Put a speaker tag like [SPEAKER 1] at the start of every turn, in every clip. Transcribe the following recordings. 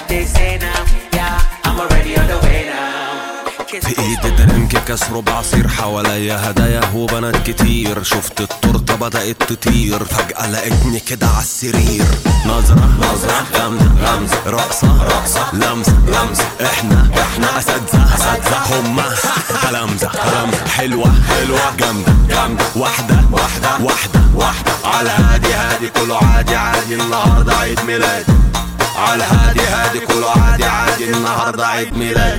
[SPEAKER 1] they say now. Yeah, I'm already on the way now.
[SPEAKER 2] في ايدي درينك كسر بعصير حواليا هدايا وبنات كتير. شفت التورته بدأت تطير فجأة لقيتني كده عالسرير. نظرة غمزة رقصة لمسة احنا اساتذة هما تلامذة حلوة جامدة واحدة على هادي كله عادي النهارده عيد ميلادي. على هادي كله عادي النهارده عيد ميلادي.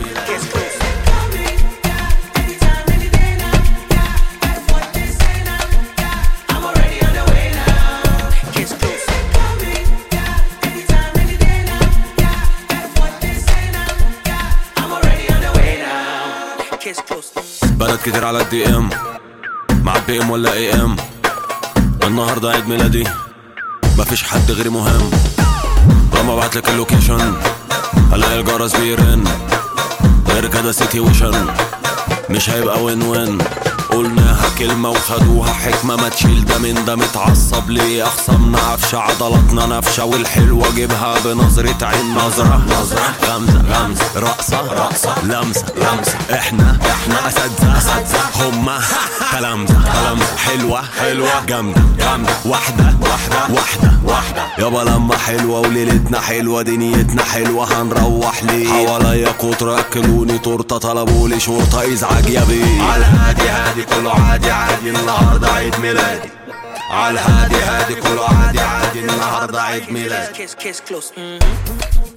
[SPEAKER 2] بنات كتير على الدي ام مع البي ام ولا اي ام. النهارده عيد ميلادي مفيش حد غيري مهم. لما ابعتلك اللوكيشن الاقي الجرس بيرن. غير كده سيتويشن مش هيبقى وين. قلناها كلمة وخدوها حكمة. ما تشيل ده من ده متعصب ليه؟ أخصامنا عفشة عضلاتنا نفشة والحلوة جيبها بنظرة عين. نظرة غمزة رقصة لمسة احنا اساتذة هما تلامذة حلوة جامدة واحدة يابا لما حلوة وليلتنا حلوة دنيتنا حلوة. هنروح ليه؟ حواليا كتر اكلوني تورته طلبولي شرطة ازعاج يا بيه. على هادي كله عادي النهارده عيد ميلادي. على هادي كله عادي النهارده عيد ميلادي.
[SPEAKER 1] Kiss close.